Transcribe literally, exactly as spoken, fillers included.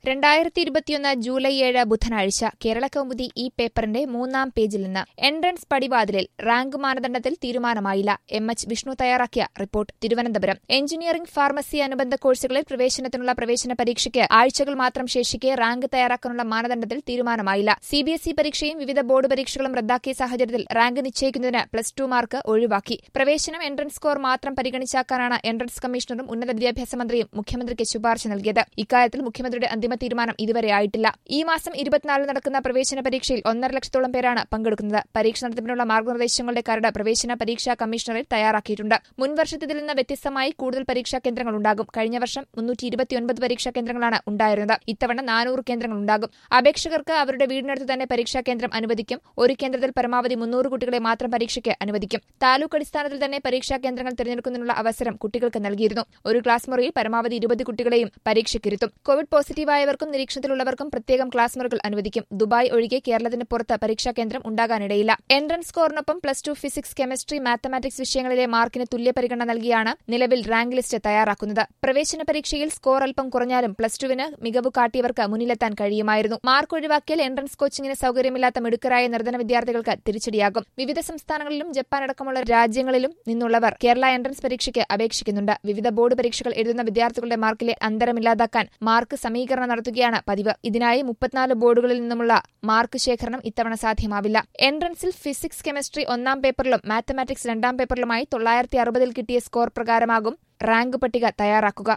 രണ്ടായിരത്തി ഇരുപത്തിയൊന്ന് ജൂലൈ ഏഴ് ബുധനാഴ്ച കേരളകൗമുദി ഈ പേപ്പറിന്റെ മൂന്നാം പേജിൽ നിന്ന് എൻട്രൻസ് പടിവാതിലിൽ റാങ്ക് മാനദണ്ഡത്തിൽ തീരുമാനമായില്ല. എം എച്ച് വിഷ്ണു തയ്യാറാക്കിയ റിപ്പോർട്ട്. തിരുവനന്തപുരം. എഞ്ചിനീയറിംഗ്, ഫാർമസി അനുബന്ധ കോഴ്സുകളിൽ പ്രവേശനത്തിനുള്ള പ്രവേശന പരീക്ഷയ്ക്ക് ആഴ്ചകൾ മാത്രം ശേഷിക്കെ റാങ്ക് തയ്യാറാക്കാനുള്ള മാനദണ്ഡത്തിൽ തീരുമാനമായില്ല. സിബിഎസ്ഇ പരീക്ഷയും വിവിധ ബോർഡ് പരീക്ഷകളും റദ്ദാക്കിയ സാഹചര്യത്തിൽ റാങ്ക് നിശ്ചയിക്കുന്നതിന് പ്ലസ് ടു മാർക്ക് ഒഴിവാക്കി. പ്രവേശനം എൻട്രൻസ് സ്കോർ മാത്രം പരിഗണിച്ചാക്കാനാണ് എൻട്രൻസ് കമ്മീഷണറും ഉന്നത വിദ്യാഭ്യാസ മന്ത്രിയും മുഖ്യമന്ത്രിക്ക് ശുപാർശ നൽകിയത്. ഇക്കാര്യത്തിൽ മുഖ്യമന്ത്രിയുടെ അന്തിമ തീരുമാനം ഇതുവരെ ആയിട്ടില്ല. ഈ മാസം ഇരുപത്തിനാലിന് നടക്കുന്ന പ്രവേശന പരീക്ഷയിൽ ഒന്നര ലക്ഷത്തോളം പേരാണ് പങ്കെടുക്കുന്നത്. പരീക്ഷ നടത്തിപ്പിനുള്ള മാർഗ്ഗനിർദ്ദേശങ്ങളുടെ കരട് പ്രവേശന പരീക്ഷാ കമ്മീഷണറിൽ തയ്യാറാക്കിയിട്ടുണ്ട്. മുൻവർഷത്തിൽ നിന്ന് വ്യത്യസ്തമായി കൂടുതൽ പരീക്ഷാ കേന്ദ്രങ്ങൾ ഉണ്ടാകും. കഴിഞ്ഞ വർഷം മുന്നൂറ്റി ഇരുപത്തിയൊൻപത് പരീക്ഷാ കേന്ദ്രങ്ങളാണ് ഉണ്ടായിരുന്നത്. ഇത്തവണ നാനൂറ് കേന്ദ്രങ്ങൾ ഉണ്ടാകും. അപേക്ഷകർക്ക് അവരുടെ വീടിനടുത്ത് തന്നെ പരീക്ഷാ കേന്ദ്രം അനുവദിക്കും. ഒരു കേന്ദ്രത്തിൽ പരമാവധി മുന്നൂറ് കുട്ടികളെ മാത്രം പരീക്ഷയ്ക്ക് അനുവദിക്കും. താലൂക്ക് അടിസ്ഥാനത്തിൽ തന്നെ പരീക്ഷാ കേന്ദ്രങ്ങൾ തിരഞ്ഞെടുക്കുന്നതിനുള്ള അവസരം കുട്ടികൾക്ക് നൽകിയിരുന്നു. ഒരു ക്ലാസ് മുറിയിൽ പരമാവധി ഇരുപത് കുട്ടികളെയും പരീക്ഷയ്ക്കിരുത്തും. കോവിഡ് പോസിറ്റീവായവർക്കും നിരീക്ഷണത്തിലുള്ളവർക്കും പ്രത്യേകം ക്ലാസ് മുറികൾ അനുവദിക്കും. ദുബായ് ഒഴികെ കേരളത്തിന് പുറത്ത് പരീക്ഷാ കേന്ദ്രം ഉണ്ടാകാനിടയില്ല. എൻട്രൻസ് സ്കോറിനൊപ്പം plus two physics, chemistry, mathematics വിഷയങ്ങളിലെ മാർക്കിന് തുല്യ പരിഗണന നൽകിയാണ് നിലവിൽ റാങ്ക് ലിസ്റ്റ് തയ്യാറാക്കുന്നത്. പ്രവേശന പരീക്ഷയിൽ സ്കോർ അല്പം കുറഞ്ഞാലും പ്ലസ് ടുവിന് മികവ് കാട്ടിയവർക്ക് മുന്നിലെത്താൻ കഴിയുമായിരുന്നു. മാർക്ക് ഒഴിവാക്കിയാൽ എൻട്രൻസ് കോച്ചിങ്ങിന് സൌകര്യമില്ലാത്ത മിടുക്കരായ നിർധന വിദ്യാർത്ഥികൾക്ക് തിരിച്ചടിയാകും. വിവിധ സംസ്ഥാനങ്ങളിലും ജപ്പാൻ അടക്കമുള്ള രാജ്യങ്ങളിലും നിന്നുള്ളവർ കേരള എൻട്രൻസ് പരീക്ഷയ്ക്ക് അപേക്ഷിക്കുന്നുണ്ട്. വിവിധ ബോർഡ് പരീക്ഷകൾ എഴുതുന്ന വിദ്യാർത്ഥികളുടെ മാർക്കിലെ അന്തരമില്ലാതാക്കാൻ മാർക്ക് സമീകരണം നടത്തുകയാണ് പതിവ്. ഇതിനായി മുപ്പത്തിനാല് ബോർഡുകളിൽ നിന്നുമുള്ള മാർക്ക് ശേഖരണം ഇത്തവണ സാധ്യമാവില്ല. എൻട്രൻസിൽ ഫിസിക്സ്, കെമിസ്ട്രി ഒന്നാം പേപ്പറിലും മാത്തമാറ്റിക്സ് രണ്ടാം പേപ്പറിലുമായി തൊള്ളായിരത്തി അറുപതിൽ കിട്ടിയ സ്കോർ പ്രകാരമാകും റാങ്ക് പട്ടിക തയ്യാറാക്കുക.